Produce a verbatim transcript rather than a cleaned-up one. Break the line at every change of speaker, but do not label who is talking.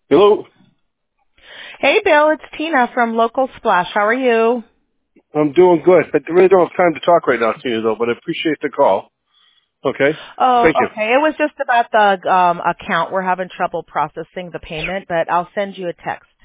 Hello.
Hey, Bill, it's Tina from Local Splash. How are you?
I'm doing good. I really don't have time to talk right now, Tina, though, but I appreciate the call. Okay?
Oh,
Thank you.
okay. It was just about the um, account. We're having trouble processing the payment, but I'll send you a text.